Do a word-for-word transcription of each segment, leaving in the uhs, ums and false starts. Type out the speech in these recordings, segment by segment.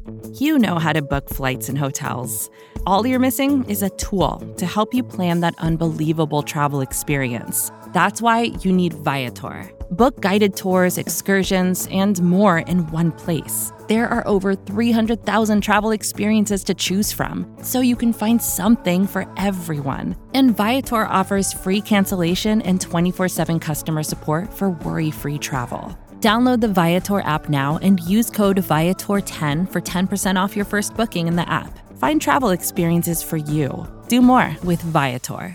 You know how to book flights and hotels. All you're missing is a tool to help you plan that unbelievable travel experience. That's why you need Viator. Book guided tours, excursions, and more in one place. There are over three hundred thousand travel experiences to choose from, so you can find something for everyone. And Viator offers free cancellation and twenty-four seven customer support for worry-free travel. Download the Viator app now and use code Viator ten for ten percent off your first booking in the app. Find travel experiences for you. Do more with Viator.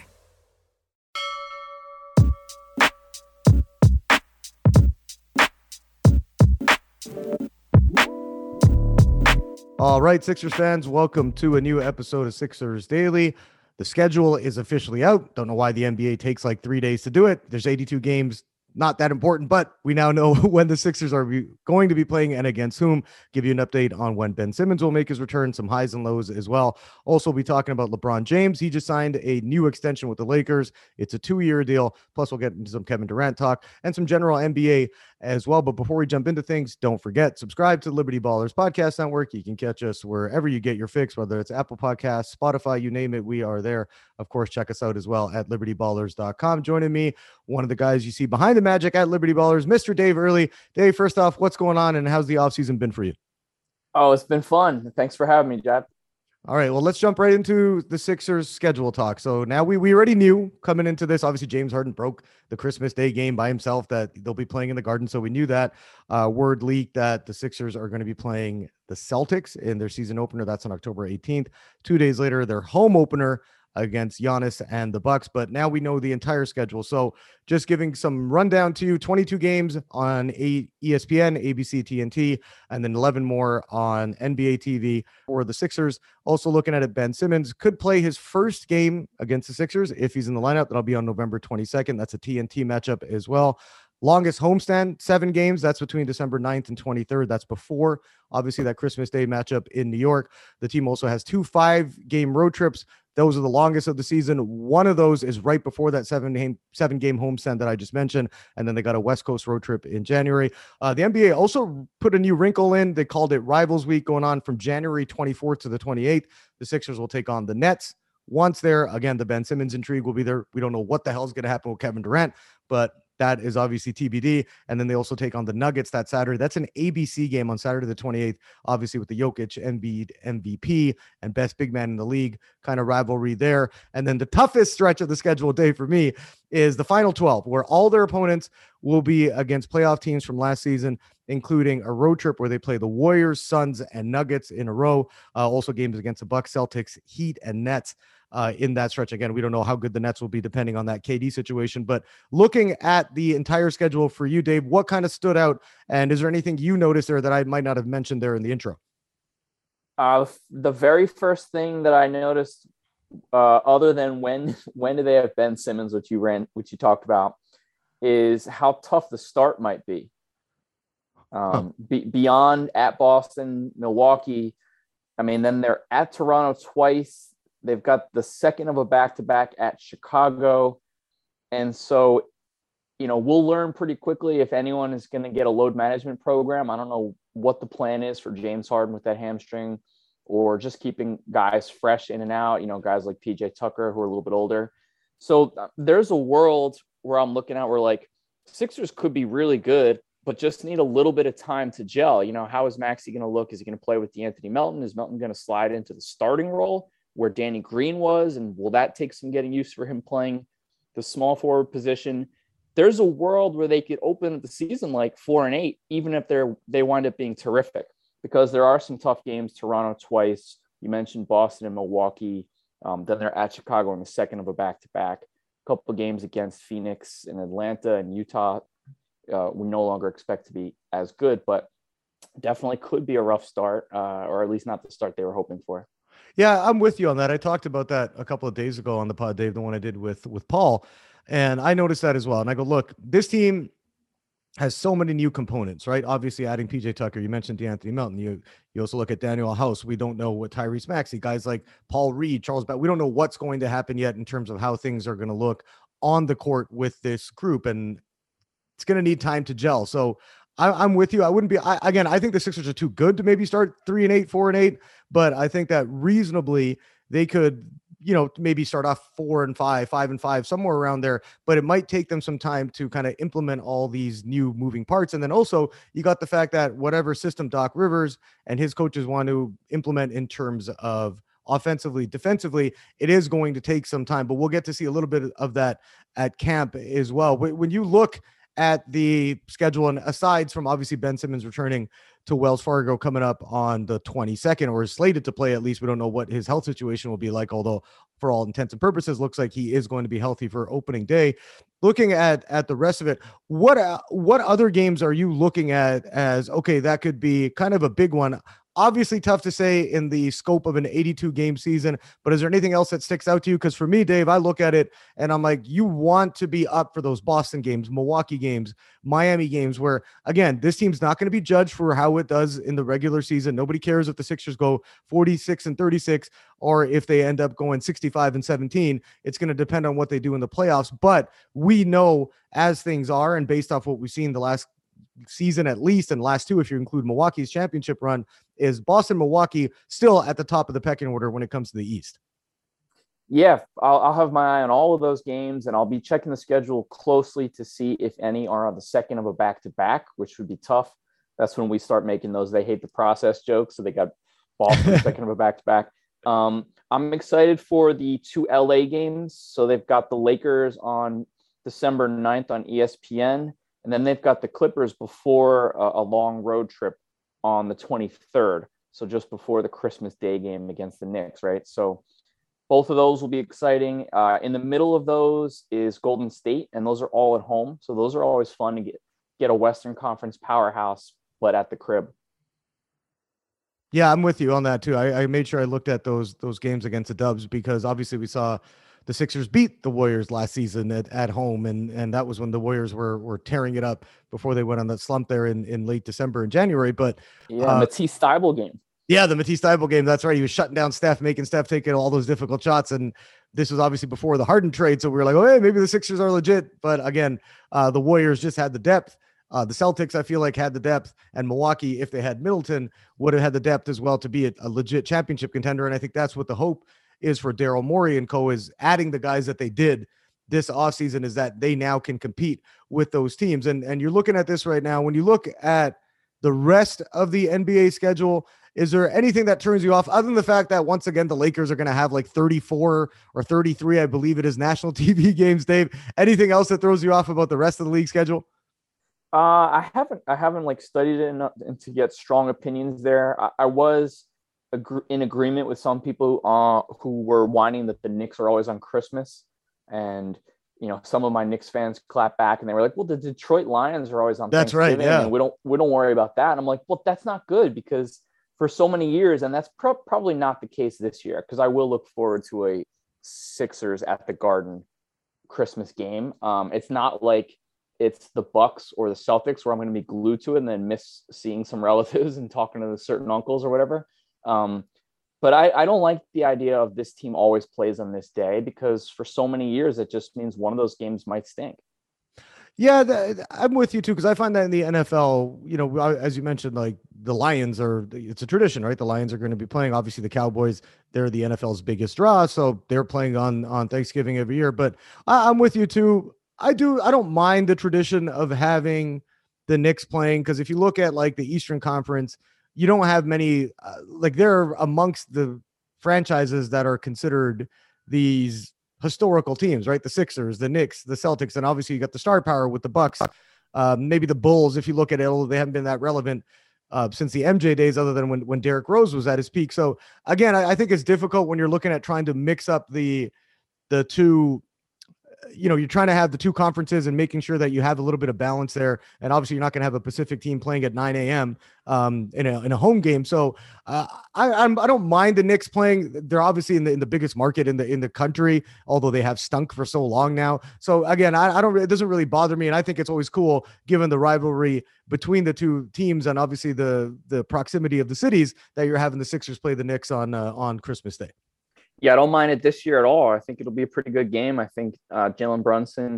All right, Sixers fans, welcome to a new episode of Sixers Daily. The schedule is officially out. Don't know why the N B A takes like three days to do it. There's eighty-two games. Not that important, but we now know when the Sixers are be going to be playing and against whom. Give you an update on when Ben Simmons will make his return, some highs and lows as well. Also, we'll be talking about LeBron James. He just signed a new extension with the Lakers. It's a two-year deal. Plus, we'll get into some Kevin Durant talk and some general N B A as well. But before we jump into things, don't forget, subscribe to the Liberty Ballers Podcast Network. You can catch us wherever you get your fix, whether it's Apple Podcasts, Spotify, you name it, we are there. Of course, check us out as well at liberty ballers dot com. Joining me, one of the guys you see behind the magic at Liberty Ballers, Mister Dave Early. Dave, first off, what's going on and how's the offseason been for you? Oh, it's been fun. Thanks for having me, Jeff. All right, well, let's jump right into the Sixers schedule talk. So now we, we already knew coming into this, obviously James Harden broke the Christmas Day game by himself that they'll be playing in the Garden. So we knew that. Uh, word leaked that the Sixers are going to be playing the Celtics in their season opener. That's on October eighteenth. Two days later, their home opener against Giannis and the Bucks. But now we know the entire schedule. So just giving some rundown to you, twenty-two games on E S P N, A B C, T N T, and then eleven more on N B A T V for the Sixers. Also looking at it, Ben Simmons could play his first game against the Sixers if he's in the lineup. That'll be on November twenty-second. That's a T N T matchup as well. Longest homestand, seven games. That's between December ninth and twenty-third. That's before, obviously, that Christmas Day matchup in New York. The team also has two five-game road trips. Those are the longest of the season. One of those is right before that seven game, seven game homestand that I just mentioned. And then they got a West Coast road trip in January. Uh, the N B A also put a new wrinkle in. They called it Rivals Week, going on from January twenty-fourth to the twenty-eighth. The Sixers will take on the Nets. Once there, again, the Ben Simmons intrigue will be there. We don't know what the hell is going to happen with Kevin Durant, but that is obviously T B D. And then they also take on the Nuggets that Saturday. That's an A B C game on Saturday the twenty-eighth, obviously with the Jokic, Embiid, M V P, and best big man in the league kind of rivalry there. And then the toughest stretch of the schedule day for me is the final twelve, where all their opponents will be against playoff teams from last season, including a road trip where they play the Warriors, Suns, and Nuggets in a row. Uh, also games against the Bucks, Celtics, Heat, and Nets. Uh, in that stretch. Again, we don't know how good the Nets will be depending on that K D situation, but looking at the entire schedule for you, Dave, what kind of stood out? And is there anything you noticed there that I might not have mentioned there in the intro? Uh, the very first thing that I noticed, uh, other than when, when do they have Ben Simmons, which you ran, which you talked about, is how tough the start might be. Um, huh. be, beyond at Boston, Milwaukee. I mean, then they're at Toronto twice. They've got the second of a back-to-back at Chicago. And so, you know, we'll learn pretty quickly if anyone is going to get a load management program. I don't know what the plan is for James Harden with that hamstring, or just keeping guys fresh in and out, you know, guys like P J Tucker who are a little bit older. So uh, there's a world where I'm looking at where like Sixers could be really good, but just need a little bit of time to gel. You know, how is Maxey going to look? Is he going to play with DeAnthony Melton? Is Melton going to slide into the starting role where Danny Green was? And will that take some getting used for him playing the small forward position? There's a world where they could open the season like four and eight, even if they're, they wind up being terrific, because there are some tough games. Toronto twice. You mentioned Boston and Milwaukee. Um, then they're at Chicago in the second of a back-to-back. A couple of games against Phoenix and Atlanta and Utah. Uh, we no longer expect to be as good, but definitely could be a rough start, uh, or at least not the start they were hoping for. Yeah, I'm with you on that. I talked about that a couple of days ago on the pod, Dave, the one I did with, with Paul. And I noticed that as well. And I go, look, this team has so many new components, right? Obviously adding P J Tucker. You mentioned DeAnthony Melton. You you also look at Daniel House. We don't know what Tyrese Maxey, guys like Paul Reed, Charles Barkley. We don't know what's going to happen yet in terms of how things are going to look on the court with this group. And it's going to need time to gel. So I, I'm with you. I wouldn't be, I, again, I think the Sixers are too good to maybe start three and eight, four and eight, but I think that reasonably they could, you know, maybe start off four and five, five and five, somewhere around there, but it might take them some time to kind of implement all these new moving parts. And then also you got the fact that whatever system Doc Rivers and his coaches want to implement in terms of offensively, defensively, it is going to take some time, but we'll get to see a little bit of that at camp as well. When you look at the schedule, and aside from obviously Ben Simmons returning to Wells Fargo coming up on the twenty-second, or is slated to play, at least we don't know what his health situation will be like, although for all intents and purposes looks like he is going to be healthy for opening day. Looking at at the rest of it, what uh, what other games are you looking at as, okay, that could be kind of a big one? Obviously tough to say in the scope of an eighty-two game season, but is there anything else that sticks out to you? Because for me, Dave, I look at it and I'm like, you want to be up for those Boston games, Milwaukee games, Miami games, where again, this team's not going to be judged for how it does in the regular season. Nobody cares if the Sixers go forty-six and thirty-six or if they end up going sixty-five and seventeen. It's going to depend on what they do in the playoffs. But we know as things are, and based off what we've seen the last season, at least, and last two, if you include Milwaukee's championship run, is Boston, Milwaukee still at the top of the pecking order when it comes to the East. Yeah, I'll, I'll have my eye on all of those games, and I'll be checking the schedule closely to see if any are on the second of a back-to-back, which would be tough. That's when we start making those they hate the process jokes. So they got Boston second of a back-to-back. Um, I'm excited for the two L A games. So they've got the Lakers on December ninth on E S P N. And then they've got the Clippers before a, a long road trip on the twenty-third. So just before the Christmas Day game against the Knicks, right? So both of those will be exciting. Uh, in the middle of those is Golden State, and those are all at home. So those are always fun to get, get a Western Conference powerhouse, but at the crib. Yeah, I'm with you on that too. I, I made sure I looked at those those games against the Dubs because obviously we saw the Sixers beat the Warriors last season at, at home, and and that was when the Warriors were were tearing it up before they went on that slump there in, in late December and January. But yeah, uh, Matisse Thybulle game. Yeah, the Matisse Thybulle game. That's right. He was shutting down Steph, making Steph take all those difficult shots, and this was obviously before the Harden trade. So we were like, oh, hey, maybe the Sixers are legit. But again, uh, the Warriors just had the depth. Uh, the Celtics, I feel like, had the depth, and Milwaukee, if they had Middleton, would have had the depth as well to be a, a legit championship contender. And I think that's what the hope is for Daryl Morey and co, is adding the guys that they did this offseason, is that they now can compete with those teams. And, and you're looking at this right now. When you look at the rest of the N B A schedule, is there anything that turns you off other than the fact that once again, the Lakers are going to have like thirty-four or thirty-three, I believe it is, national T V games, Dave? Anything else that throws you off about the rest of the league schedule? Uh, I haven't, I haven't like studied it enough to get strong opinions there. I, I was agree- in agreement with some people uh, who were whining that the Knicks are always on Christmas. And, you know, some of my Knicks fans clapped back and they were like, well, the Detroit Lions are always on That's right, yeah. And we don't, we don't worry about that. And I'm like, well, that's not good because for so many years, and that's pro- probably not the case this year, because I will look forward to a Sixers at the Garden Christmas game. Um, it's not like it's the Bucks or the Celtics where I'm going to be glued to it and then miss seeing some relatives and talking to the certain uncles or whatever. Um, but I, I don't like the idea of this team always plays on this day, because for so many years, it just means one of those games might stink. Yeah, the, I'm with you too, because I find that in the N F L, you know, as you mentioned, like the Lions are, it's a tradition, right? The Lions are going to be playing. Obviously, the Cowboys, they're the N F L's biggest draw, so they're playing on on Thanksgiving every year. But I, I'm with you too. I do. I don't mind the tradition of having the Knicks playing, because if you look at like the Eastern Conference, you don't have many. Uh, like they're amongst the franchises that are considered these historical teams, right? The Sixers, the Knicks, the Celtics, and obviously you got the star power with the Bucks. Uh, maybe the Bulls, if you look at it, they haven't been that relevant uh, since the M J days, other than when when Derrick Rose was at his peak. So again, I, I think it's difficult when you're looking at trying to mix up the the two. You know, you're trying to have the two conferences and making sure that you have a little bit of balance there. And obviously you're not going to have a Pacific team playing at nine a.m. Um, in a, in a home game. So uh, I, I'm, I don't mind the Knicks playing. They're obviously in the, in the biggest market in the, in the country, although they have stunk for so long now. So again, I, I don't, it doesn't really bother me. And I think it's always cool given the rivalry between the two teams and obviously the, the proximity of the cities that you're having the Sixers play the Knicks on, uh, on Christmas Day. Yeah, I don't mind it this year at all. I think it'll be a pretty good game. I think uh, Jalen Brunson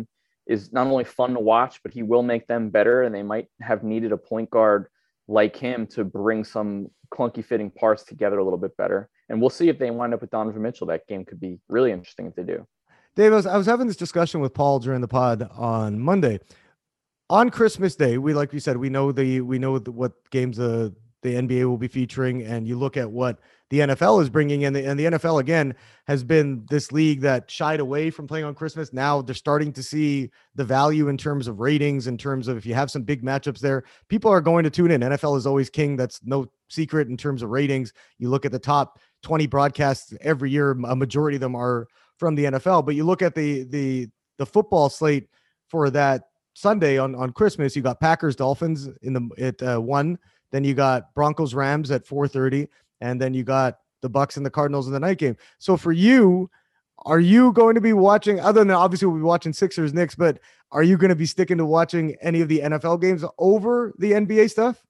is not only fun to watch, but he will make them better. And they might have needed a point guard like him to bring some clunky fitting parts together a little bit better. And we'll see if they wind up with Donovan Mitchell. That game could be really interesting if they do. Dave, I was, I was having this discussion with Paul during the pod on Monday. On Christmas Day, we, like we said, we know the we know the, what games the the N B A will be featuring, and you look at what the N F L is bringing in, and the N F L again has been this league that shied away from playing on Christmas. Now they're starting to see the value in terms of ratings, in terms of if you have some big matchups there, people are going to tune in. N F L is always king. That's no secret in terms of ratings. You look at the top twenty broadcasts every year, a majority of them are from the N F L. But you look at the the the football slate for that Sunday on, on Christmas, you got Packers Dolphins in the at uh, one, then you got Broncos Rams at four thirty, and then you got the Bucks and the Cardinals in the night game. So for you, are you going to be watching, other than obviously we'll be watching Sixers Knicks, but are you going to be sticking to watching any of the N F L games over the N B A stuff?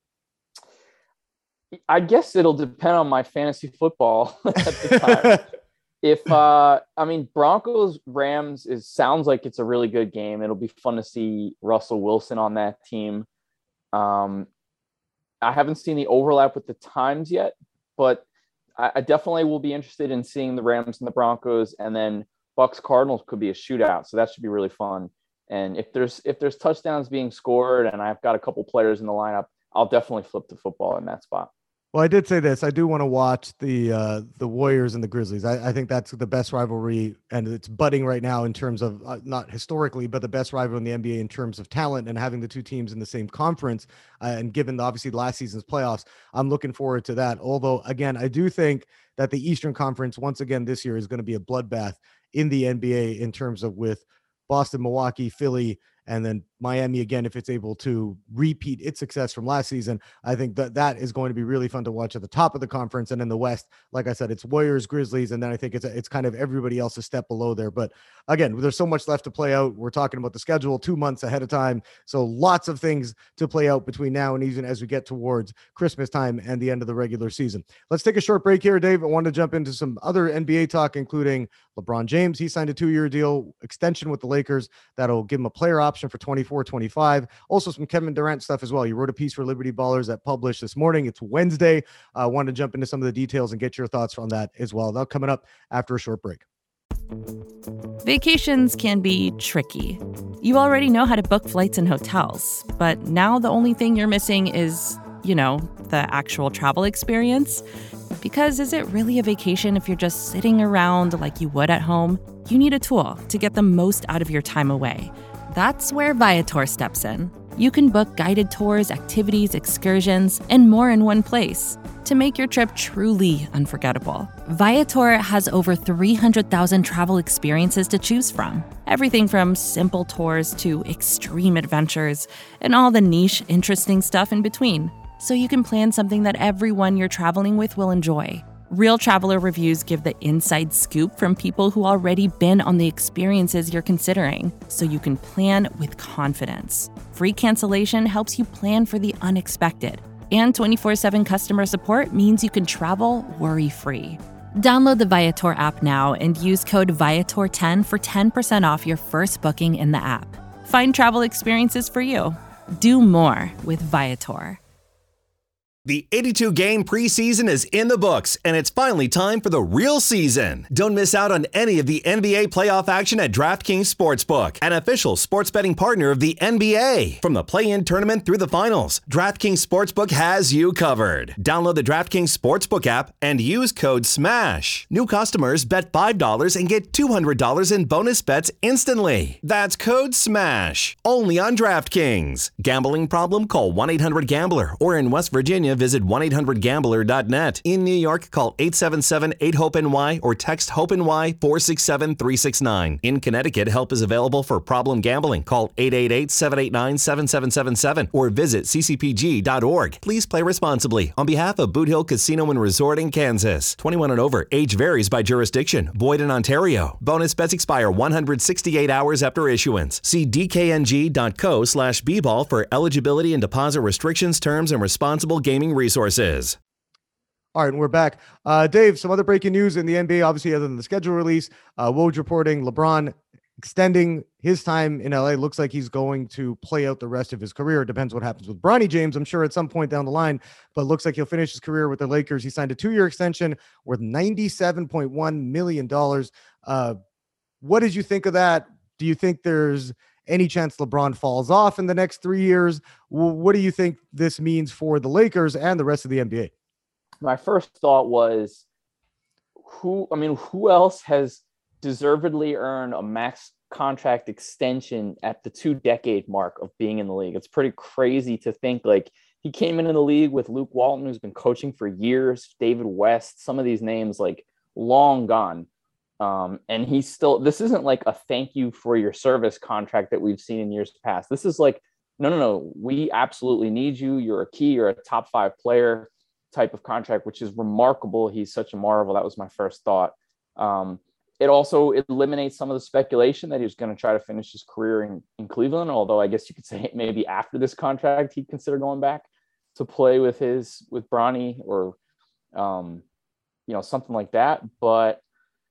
I guess it'll depend on my fantasy football at the time. If uh, I mean, Broncos Rams is sounds like it's a really good game. It'll be fun to see Russell Wilson on that team. Um, I haven't seen the overlap with the times yet, but I, I definitely will be interested in seeing the Rams and the Broncos, and then Bucks Cardinals could be a shootout, so that should be really fun. And if there's if there's touchdowns being scored, and I've got a couple players in the lineup, I'll definitely flip to football in that spot. Well, I did say this. I do want to watch the uh, the Warriors and the Grizzlies. I, I think that's the best rivalry, and it's budding right now in terms of uh, not historically, but the best rival in the N B A in terms of talent, and having the two teams in the same conference. Uh, and given the, obviously last season's playoffs, I'm looking forward to that. Although, again, I do think that the Eastern Conference once again this year is going to be a bloodbath in the N B A in terms of with Boston, Milwaukee, Philly, and then Miami again, if it's able to repeat its success from last season. I think that that is going to be really fun to watch at the top of the conference. And in the West, like I said, it's Warriors, Grizzlies, and then I think it's it's kind of everybody else a step below there. But again, there's so much left to play out. We're talking about the schedule two months ahead of time, so lots of things to play out between now and even as we get towards Christmas time and the end of the regular season. Let's take a short break here, Dave. I want to jump into some other N B A talk, including LeBron James. He signed a two-year deal extension with the Lakers that'll give him a player option for twenty-four twenty-five. Also some Kevin Durant stuff as well. You wrote a piece for Liberty Ballers that published this morning. It's Wednesday. I uh, want to jump into some of the details and get your thoughts on that as well. That coming up after a short break. Vacations can be tricky. You already know how to book flights and hotels, but now the only thing you're missing is, you know, the actual travel experience. Because is it really a vacation if you're just sitting around like you would at home? You need a tool to get the most out of your time away. That's where Viator steps in. You can book guided tours, activities, excursions, and more in one place to make your trip truly unforgettable. Viator has over three hundred thousand travel experiences to choose from. Everything from simple tours to extreme adventures and all the niche, interesting stuff in between. So you can plan something that everyone you're traveling with will enjoy. Real traveler reviews give the inside scoop from people who already been on the experiences you're considering, so you can plan with confidence. Free cancellation helps you plan for the unexpected. And twenty-four seven customer support means you can travel worry-free. Download the Viator app now and use code Viator ten for ten percent off your first booking in the app. Find travel experiences for you. Do more with Viator. The eighty-two game preseason is in the books, and it's finally time for the real season. Don't miss out on any of the N B A playoff action at DraftKings Sportsbook, an official sports betting partner of the N B A. From the play-in tournament through the finals, DraftKings Sportsbook has you covered. Download the DraftKings Sportsbook app and use code SMASH. New customers bet five dollars and get two hundred dollars in bonus bets instantly. That's code SMASH. Only on DraftKings. Gambling problem? Call one eight hundred gambler, or in West Virginia, visit one eight hundred gambler dot net. In New York, call eight seven seven eight hope N Y or text HOPE-NY four six seven three six nine. In Connecticut, help is available for problem gambling. Call eight eight eight seven eight nine seven seven seven seven or visit c c p g dot org. Please play responsibly. On behalf of Boot Hill Casino and Resort in Kansas. twenty-one and over. Age varies by jurisdiction. Void in Ontario. Bonus bets expire one hundred sixty-eight hours after issuance. See d k n g dot co slash b ball for eligibility and deposit restrictions, terms, and responsible gaming resources. All right, and we're back. Uh, Dave, some other breaking news in the N B A, obviously, other than the schedule release. Uh, Woj reporting LeBron extending his time in L A. Looks like he's going to play out the rest of his career. It depends what happens with Bronny James, I'm sure, at some point down the line, but looks like he'll finish his career with the Lakers. He signed a two-year extension worth ninety-seven point one million dollars. Uh, what did you think of that? Do you think there's any chance LeBron falls off in the next three years? What do you think this means for the Lakers and the rest of the N B A? My first thought was, who, I mean, who else has deservedly earned a max contract extension at the two decade mark of being in the league? It's pretty crazy to think, like, he came into the league with Luke Walton, who's been coaching for years, David West, some of these names like long gone. Um, and he's still, this isn't like a thank you for your service contract that we've seen in years past. This is like, no, no, no, we absolutely need you. You're a key, you're a top five player type of contract, which is remarkable. He's such a marvel. That was my first thought. Um, It also eliminates some of the speculation that he was going to try to finish his career in, in Cleveland, although I guess you could say maybe after this contract, he'd consider going back to play with his, with Bronny or, um, you know, something like that. But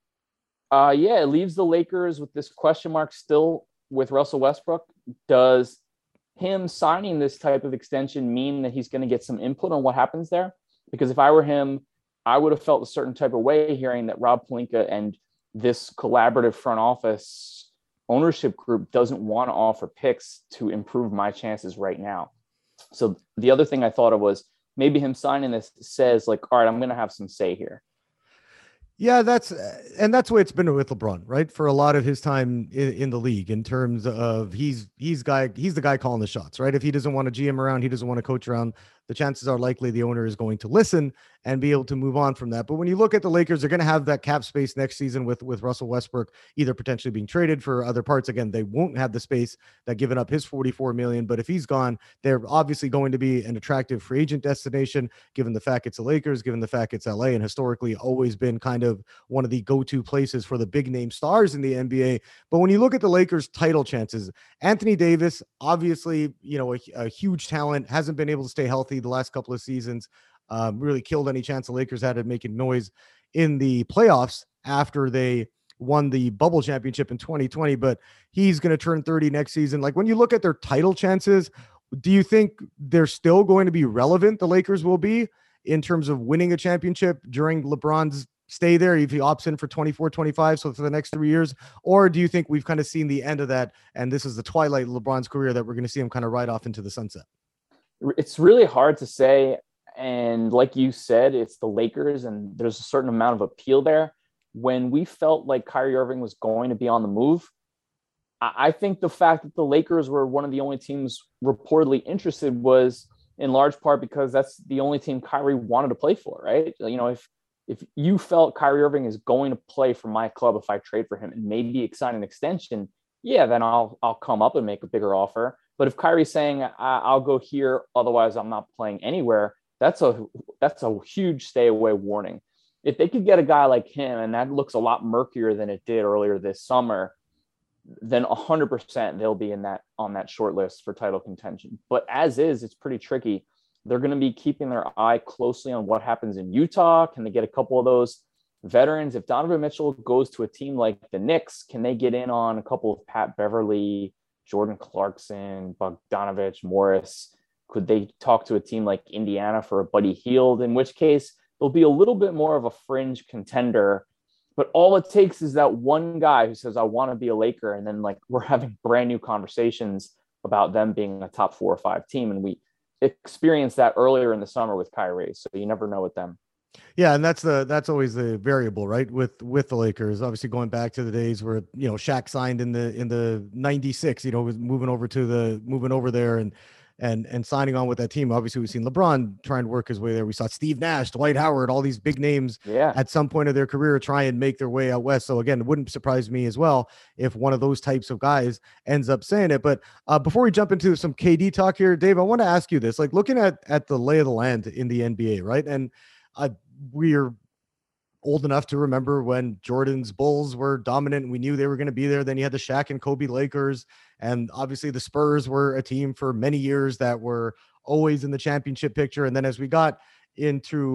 uh, yeah, it leaves the Lakers with this question mark still with Russell Westbrook. Does him signing this type of extension mean that he's going to get some input on what happens there? Because if I were him, I would have felt a certain type of way hearing that Rob Pelinka and this collaborative front office ownership group doesn't want to offer picks to improve my chances right now. So the other thing I thought of was maybe him signing this says like, all right, I'm going to have some say here. Yeah, that's and that's the way it's been with LeBron, right? For a lot of his time in, in the league, in terms of he's he's guy he's the guy calling the shots, right? If he doesn't want to G M around, he doesn't want to coach around, the chances are likely the owner is going to listen and be able to move on from that. But when you look at the Lakers, they're going to have that cap space next season with, with Russell Westbrook either potentially being traded for other parts. Again, they won't have the space that giving up his forty-four million dollars, but if he's gone, they're obviously going to be an attractive free agent destination, given the fact it's the Lakers, given the fact it's L A, and historically always been kind of one of the go-to places for the big name stars in the N B A. But when you look at the Lakers title chances, Anthony Davis, obviously, you know, a, a huge talent, hasn't been able to stay healthy the last couple of seasons. Um, really killed any chance the Lakers had at making noise in the playoffs after they won the bubble championship in twenty twenty, but he's going to turn thirty next season. Like, when you look at their title chances, do you think they're still going to be relevant? The Lakers will be in terms of winning a championship during LeBron's stay there, if he opts in for twenty-four, twenty-five, so for the next three years? Or do you think we've kind of seen the end of that and this is the twilight of LeBron's career that we're going to see him kind of ride off into the sunset? It's really hard to say. And like you said, it's the Lakers and there's a certain amount of appeal there. When we felt like Kyrie Irving was going to be on the move, I think the fact that the Lakers were one of the only teams reportedly interested was in large part because that's the only team Kyrie wanted to play for, right? You know, if if you felt Kyrie Irving is going to play for my club if I trade for him and maybe sign an extension, yeah, then I'll I'll come up and make a bigger offer. But if Kyrie's saying I'll go here, otherwise I'm not playing anywhere, that's a that's a huge stay away warning. If they could get a guy like him, and that looks a lot murkier than it did earlier this summer, then one hundred percent they'll be in that on that short list for title contention. But as is, it's pretty tricky. They're going to be keeping their eye closely on what happens in Utah. Can they get a couple of those veterans? If Donovan Mitchell goes to a team like the Knicks, can they get in on a couple of Pat Beverly, Jordan Clarkson, Bogdanovich, Morris? Could they talk to a team like Indiana for a Buddy Hield, in which case they'll be a little bit more of a fringe contender? But all it takes is that one guy who says, I want to be a Laker. And then like we're having brand new conversations about them being a top four or five team. And we experienced that earlier in the summer with Kyrie. So you never know with them. Yeah, and that's the that's always the variable, right? With with the Lakers, obviously going back to the days where, you know, Shaq signed in the in the ninety-six, you know, was moving over to the moving over there and and and signing on with that team. Obviously, we've seen LeBron trying to work his way there. We saw Steve Nash, Dwight Howard, all these big names yeah. at some point of their career try and make their way out west. So again, it wouldn't surprise me as well if one of those types of guys ends up saying it. But uh, before we jump into some K D talk here, Dave, I want to ask you this: like looking at at the lay of the land in the N B A, right? And uh, we're old enough to remember when Jordan's Bulls were dominant and we knew they were going to be there. Then you had the Shaq and Kobe Lakers. And obviously the Spurs were a team for many years that were always in the championship picture. And then as we got into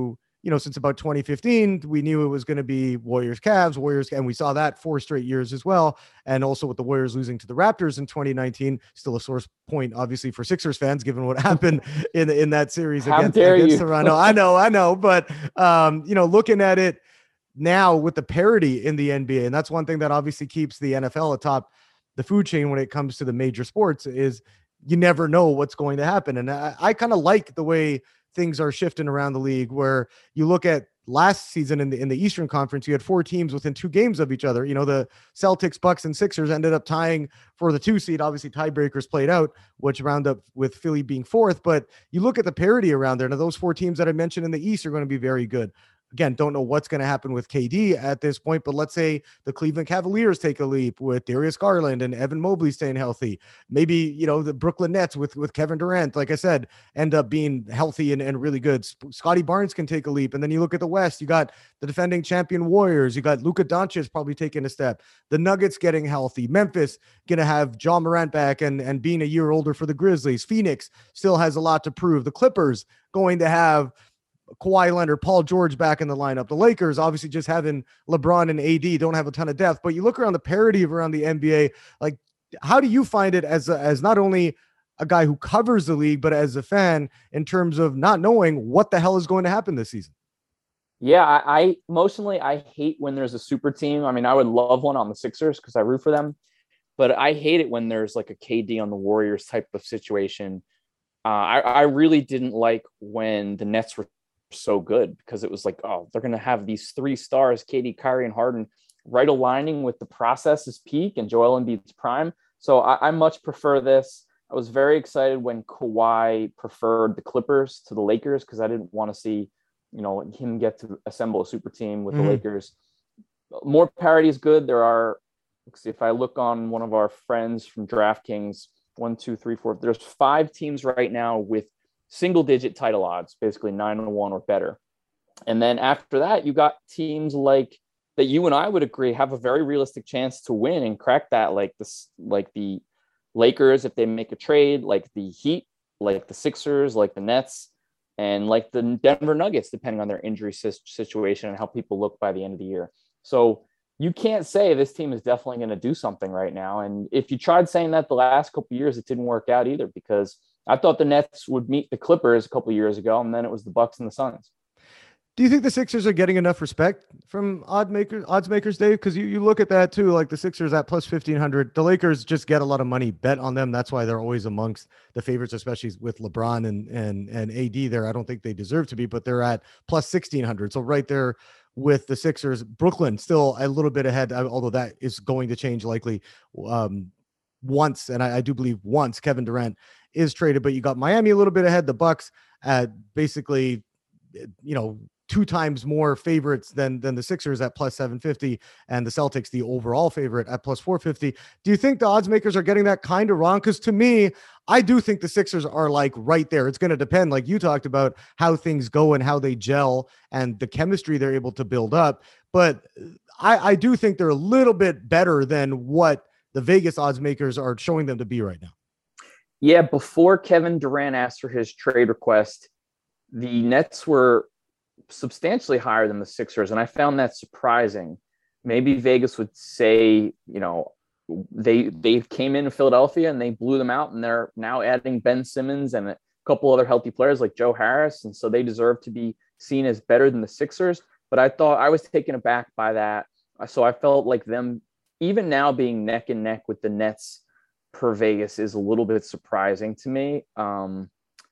you know, since about twenty fifteen, we knew it was going to be Warriors, Cavs, Warriors, and we saw that four straight years as well. And also with the Warriors losing to the Raptors in twenty nineteen, still a source point, obviously, for Sixers fans, given what happened in in that series How against, dare against you? Toronto. I know, I know, but um, you know, looking at it now with the parity in the N B A, and that's one thing that obviously keeps the N F L atop the food chain when it comes to the major sports, is you never know what's going to happen. And I, I kind of like the way things are shifting around the league, where you look at last season in the in the Eastern Conference, you had four teams within two games of each other. You know, the Celtics, Bucks, and Sixers ended up tying for the two seed. Obviously, tiebreakers played out, which round up with Philly being fourth. But you look at the parity around there, and those four teams that I mentioned in the East are going to be very good. Again, don't know what's going to happen with K D at this point, but let's say the Cleveland Cavaliers take a leap with Darius Garland and Evan Mobley staying healthy. Maybe, you know, the Brooklyn Nets with, with Kevin Durant, like I said, end up being healthy and, and really good. Scotty Barnes can take a leap. And then you look at the West, you got the defending champion Warriors. You got Luka Doncic probably taking a step. The Nuggets getting healthy. Memphis going to have John Morant back and, and being a year older for the Grizzlies. Phoenix still has a lot to prove. The Clippers going to have Kawhi Leonard, Paul George back in the lineup. The Lakers obviously just having LeBron and A D, don't have a ton of depth, but you look around the parity of around the N B A, like how do you find it as a, as not only a guy who covers the league, but as a fan in terms of not knowing what the hell is going to happen this season? Yeah, I, I emotionally, I hate when there's a super team. I mean, I would love one on the Sixers because I root for them, but I hate it when there's like a K D on the Warriors type of situation. Uh, I, I really didn't like when the Nets were so good, because it was like, oh, they're going to have these three stars, K D, Kyrie, and Harden, right aligning with the process's peak and Joel Embiid's prime. So I, I much prefer this. I was very excited when Kawhi preferred the Clippers to the Lakers, because I didn't want to see, you know, him get to assemble a super team with mm-hmm. the Lakers. More parity is good. There are, let's see, if I look on one of our friends from DraftKings, one, two, three, four, there's five teams right now with single digit title odds, basically nine to one or better. And then after that, you got teams like that you and I would agree have a very realistic chance to win and crack that, like this, like the Lakers, if they make a trade, like the Heat, like the Sixers, like the Nets, and like the Denver Nuggets, depending on their injury situation and how people look by the end of the year. So you can't say this team is definitely going to do something right now. And if you tried saying that the last couple of years, it didn't work out either, because I thought the Nets would meet the Clippers a couple of years ago, and then it was the Bucks and the Suns. Do you think the Sixers are getting enough respect from odd makers, odds makers, Dave? Because you, you look at that too, like the Sixers at plus fifteen hundred. The Lakers just get a lot of money bet on them. That's why they're always amongst the favorites, especially with LeBron and and and A D there. I don't think they deserve to be, but they're at plus sixteen hundred. So right there with the Sixers. Brooklyn still a little bit ahead, although that is going to change likely um, once, and I, I do believe once Kevin Durant is traded. But you got Miami a little bit ahead. The Bucks at basically, you know, two times more favorites than than the Sixers at plus seven fifty, and the Celtics the overall favorite at plus four fifty. Do you think the odds makers are getting that kind of wrong? Because to me, I do think the Sixers are like right there. It's going to depend, like you talked about, how things go and how they gel and the chemistry they're able to build up. But I, I do think they're a little bit better than what the Vegas odds makers are showing them to be right now. Yeah, before Kevin Durant asked for his trade request, the Nets were substantially higher than the Sixers, and I found that surprising. Maybe Vegas would say, you know, they they came in Philadelphia and they blew them out, and they're now adding Ben Simmons and a couple other healthy players like Joe Harris, and so they deserve to be seen as better than the Sixers. But I thought I was taken aback by that, so I felt like them, even now being neck and neck with the Nets per Vegas, is a little bit surprising to me. Um,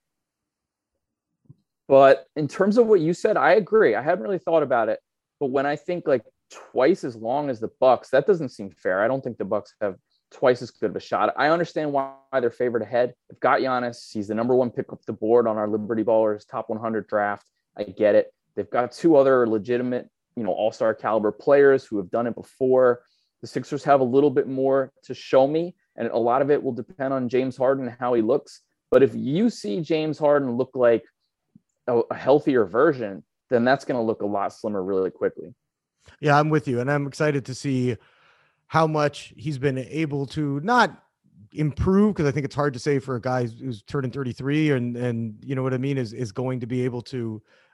But in terms of what you said, I agree. I hadn't really thought about it. But when I think like twice as long as the Bucks, that doesn't seem fair. I don't think the Bucks have twice as good of a shot. I understand why they're favored ahead. They've got Giannis. He's the number one pick off the board on our Liberty Ballers top one hundred draft. I get it. They've got two other legitimate, you know, all-star caliber players who have done it before. The Sixers have a little bit more to show me, and a lot of it will depend on James Harden and how he looks. But if you see James Harden look like a healthier version, then that's going to look a lot slimmer really quickly. Yeah, I'm with you. And I'm excited to see how much he's been able to not improve, because I think it's hard to say for a guy who's turning thirty-three and, and you know what I mean, is, is going to be able to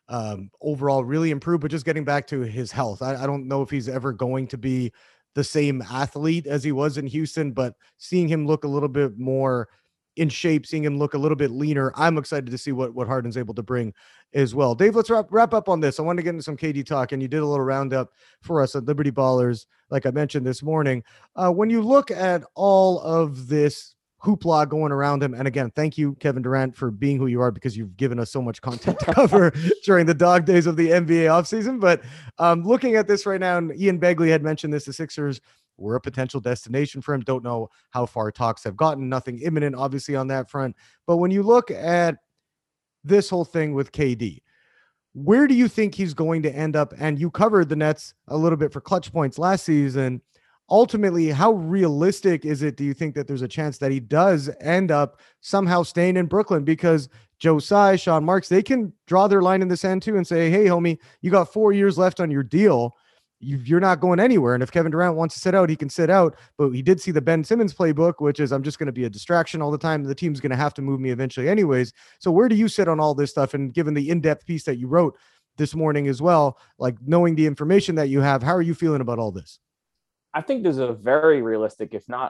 um, overall really improved, but just getting back to his health. I, I don't know if he's ever going to be the same athlete as he was in Houston, but seeing him look a little bit more in shape, seeing him look a little bit leaner, I'm excited to see what, what Harden's able to bring as well. Dave, let's wrap, wrap up on this. I want to get into some K D talk, and you did a little roundup for us at Liberty Ballers, like I mentioned this morning. Uh, when you look at all of this hoopla going around him, and again, thank you, Kevin Durant, for being who you are, because you've given us so much content to cover during the dog days of the N B A offseason. But um, looking at this right now, and Ian Begley had mentioned this, the Sixers were a potential destination for him. Don't know how far talks have gotten. Nothing imminent, obviously, on that front. But when you look at this whole thing with K D, where do you think he's going to end up? And you covered the Nets a little bit for Clutch Points last season. Ultimately, how realistic is it, do you think, that there's a chance that he does end up somehow staying in Brooklyn? Because Joe Tsai, Sean Marks, they can draw their line in the sand too and say, hey, homie, you got four years left on your deal. You're not going anywhere. And if Kevin Durant wants to sit out, he can sit out. But he did see the Ben Simmons playbook, which is, I'm just going to be a distraction all the time. The team's going to have to move me eventually anyways. So where do you sit on all this stuff? And given the in-depth piece that you wrote this morning as well, like knowing the information that you have, how are you feeling about all this? I think there's a very realistic, if not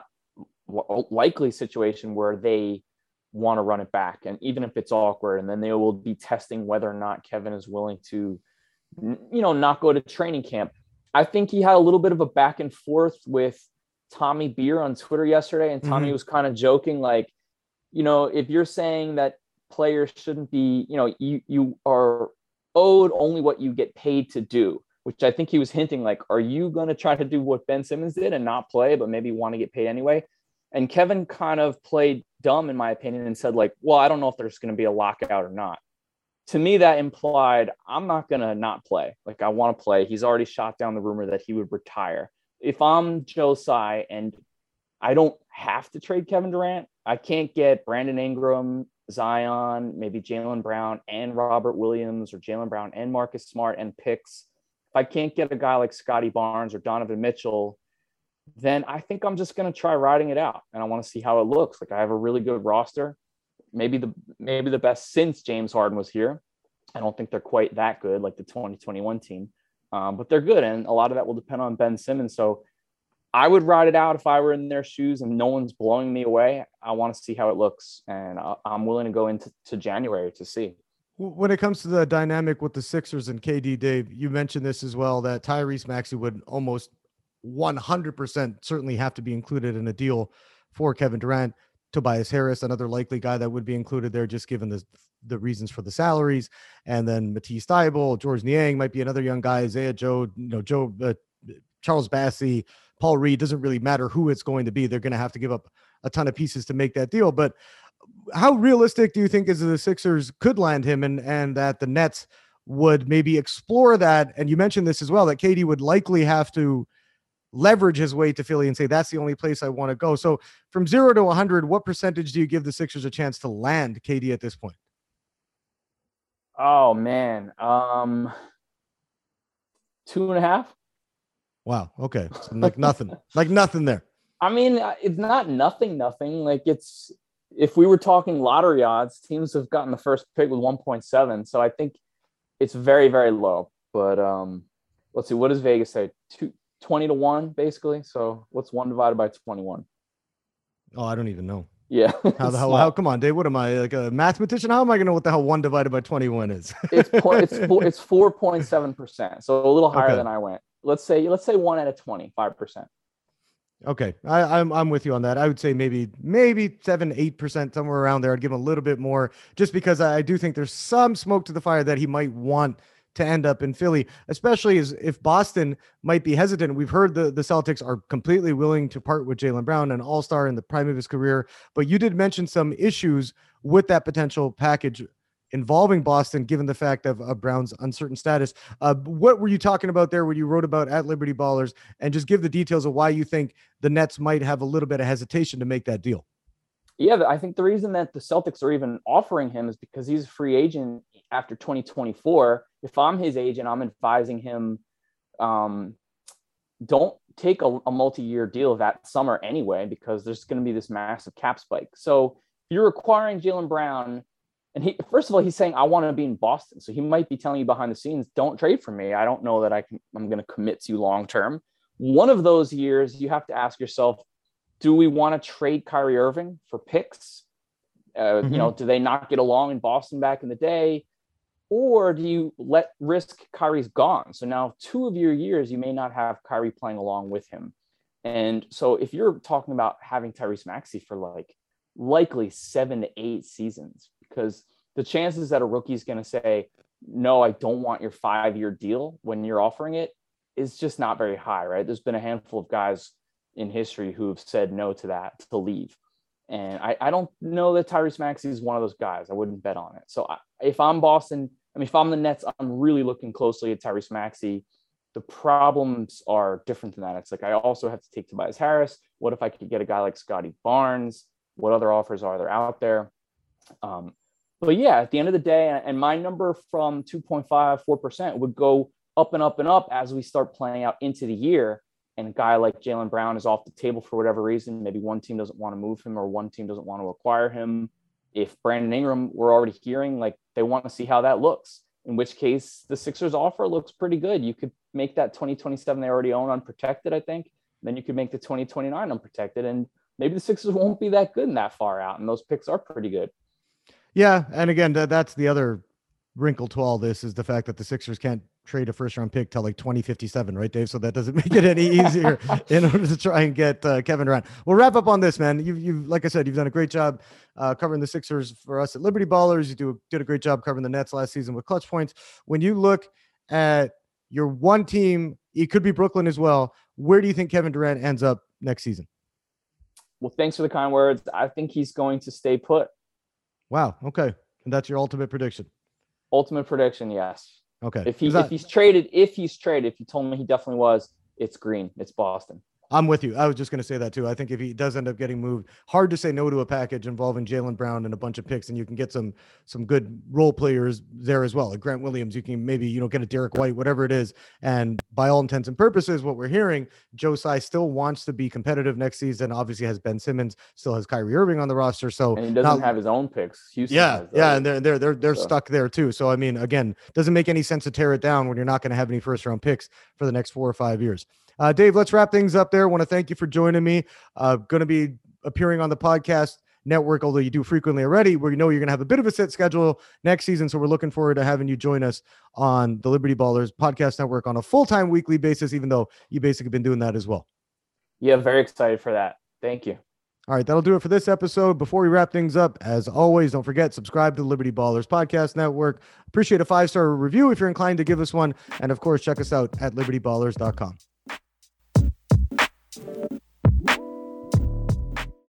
likely, situation where they want to run it back. And even if it's awkward, and then they will be testing whether or not Kevin is willing to, you know, not go to training camp. I think he had a little bit of a back and forth with Tommy Beer on Twitter yesterday. And Tommy mm-hmm. was kind of joking, like, you know, if you're saying that players shouldn't be, you know, you, you are owed only what you get paid to do, which I think he was hinting, like, are you going to try to do what Ben Simmons did and not play, but maybe want to get paid anyway? And Kevin kind of played dumb, in my opinion, and said, like, well, I don't know if there's going to be a lockout or not. To me, that implied, I'm not going to not play. Like, I want to play. He's already shot down the rumor that he would retire. If I'm Joe Tsai and I don't have to trade Kevin Durant, I can't get Brandon Ingram, Zion, maybe Jaylen Brown and Robert Williams, or Jaylen Brown and Marcus Smart and picks. If I can't get a guy like Scotty Barnes or Donovan Mitchell, then I think I'm just going to try riding it out. And I want to see how it looks. Like, I have a really good roster. Maybe the maybe the best since James Harden was here. I don't think they're quite that good, like the twenty twenty-one team, um, but they're good. And a lot of that will depend on Ben Simmons. So I would ride it out if I were in their shoes and no one's blowing me away. I want to see how it looks. And I'm willing to go into to January to see. When it comes to the dynamic with the Sixers and K D, Dave, you mentioned this as well, that Tyrese Maxey would almost one hundred percent certainly have to be included in a deal for Kevin Durant. Tobias Harris, another likely guy that would be included there, just given the the reasons for the salaries. And then Matisse Thybulle, George Niang might be another young guy, Isaiah Joe, you know, Joe, uh, Charles Bassey, Paul Reed. Doesn't really matter who it's going to be. They're going to have to give up a ton of pieces to make that deal. But how realistic do you think is the Sixers could land him, and and that the Nets would maybe explore that? And you mentioned this as well, that K D would likely have to leverage his way to Philly and say, that's the only place I want to go. So from zero to one hundred, what percentage do you give the Sixers a chance to land K D at this point? Oh, man. Um, two and a half. Wow. Okay. So like nothing, like nothing there. I mean, it's not nothing, nothing. Like, it's, if we were talking lottery odds, teams have gotten the first pick with one point seven. So I think it's very, very low. But um, let's see. What does Vegas say? Two, twenty to one, basically. So what's one divided by twenty-one? Oh, I don't even know. Yeah. How the hell? How? Come on, Dave. What am I, like a mathematician? How am I going to know what the hell one divided by twenty-one is? it's po- it's four, it's four point seven percent. So a little higher okay. than I went. Let's say let's say one out of twenty, five percent. Okay, I, I'm I'm with you on that. I would say maybe maybe seven, eight percent, somewhere around there. I'd give him a little bit more, just because I do think there's some smoke to the fire that he might want to end up in Philly, especially as if Boston might be hesitant. We've heard the, the Celtics are completely willing to part with Jaylen Brown, an all-star in the prime of his career. But you did mention some issues with that potential package involving Boston, given the fact of, of Brown's uncertain status. Uh, what were you talking about there when you wrote about at Liberty Ballers? And just give the details of why you think the Nets might have a little bit of hesitation to make that deal. Yeah, I think the reason that the Celtics are even offering him is because he's a free agent after twenty twenty-four. If I'm his agent, I'm advising him, um, don't take a, a multi-year deal that summer anyway, because there's going to be this massive cap spike. So if you're requiring Jaylen Brown And he, first of all, he's saying, I want to be in Boston. So he might be telling you behind the scenes, don't trade for me. I don't know that I can, I'm going to commit to you long-term. One of those years, you have to ask yourself, do we want to trade Kyrie Irving for picks? Uh, mm-hmm. You know, do they not get along in Boston back in the day? Or do you let risk Kyrie's gone? So now two of your years, you may not have Kyrie playing along with him. And so if you're talking about having Tyrese Maxey for like likely seven to eight seasons, because the chances that a rookie is going to say, no, I don't want your five-year deal when you're offering it is just not very high, right? There's been a handful of guys in history who have said no to that, to leave. And I, I don't know that Tyrese Maxey is one of those guys. I wouldn't bet on it. So I, if I'm Boston, I mean, if I'm the Nets, I'm really looking closely at Tyrese Maxey. The problems are different than that. It's like, I also have to take Tobias Harris. What if I could get a guy like Scotty Barnes? What other offers are there out there? Um, but yeah, at the end of the day, and my number from two point five, four percent would go up and up and up as we start playing out into the year. And a guy like Jaylen Brown is off the table for whatever reason. Maybe one team doesn't want to move him or one team doesn't want to acquire him. If Brandon Ingram, we're already hearing like they want to see how that looks, in which case the Sixers offer looks pretty good. You could make that twenty twenty-seven they already own unprotected, I think. Then you could make the twenty twenty-nine unprotected. And maybe the Sixers won't be that good in that far out. And those picks are pretty good. Yeah. And again, th- that's the other wrinkle to all this is the fact that the Sixers can't trade a first round pick till like twenty fifty-seven, right, Dave? So that doesn't make it any easier in order to try and get uh, Kevin Durant. We'll wrap up on this, man. You've, you've, like I said, you've done a great job uh, covering the Sixers for us at Liberty Ballers. You do did a great job covering the Nets last season with Clutch Points. When you look at your one team, it could be Brooklyn as well. Where do you think Kevin Durant ends up next season? Well, thanks for the kind words. I think he's going to stay put. Wow. Okay. And that's your ultimate prediction. Ultimate prediction. Yes. Okay. If he that, if he's traded, if he's traded, if you told me he definitely was, it's Green. It's Boston. I'm with you. I was just going to say that too. I think if he does end up getting moved, hard to say no to a package involving Jaylen Brown and a bunch of picks, and you can get some some good role players there as well. Like Grant Williams, you can maybe, you know, get a Derek White, whatever it is. And by all intents and purposes, what we're hearing, Joe Tsai still wants to be competitive next season. Obviously has Ben Simmons, still has Kyrie Irving on the roster. So and he doesn't not, have his own picks. Houston yeah, has yeah, and they're they're they're they're so. stuck there too. So I mean, again, doesn't make any sense to tear it down when you're not going to have any first round picks for the next four or five years. Uh, Dave, let's wrap things up there. I want to thank you for joining me. Uh, going to be appearing on the podcast network, although you do frequently already, where you know you're going to have a bit of a set schedule next season. So we're looking forward to having you join us on the Liberty Ballers podcast network on a full-time weekly basis, even though you basically been doing that as well. Yeah, very excited for that. Thank you. All right, that'll do it for this episode. Before we wrap things up, as always, don't forget, subscribe to the Liberty Ballers Podcast Network. Appreciate a five-star review if you're inclined to give us one. And, of course, check us out at liberty ballers dot com.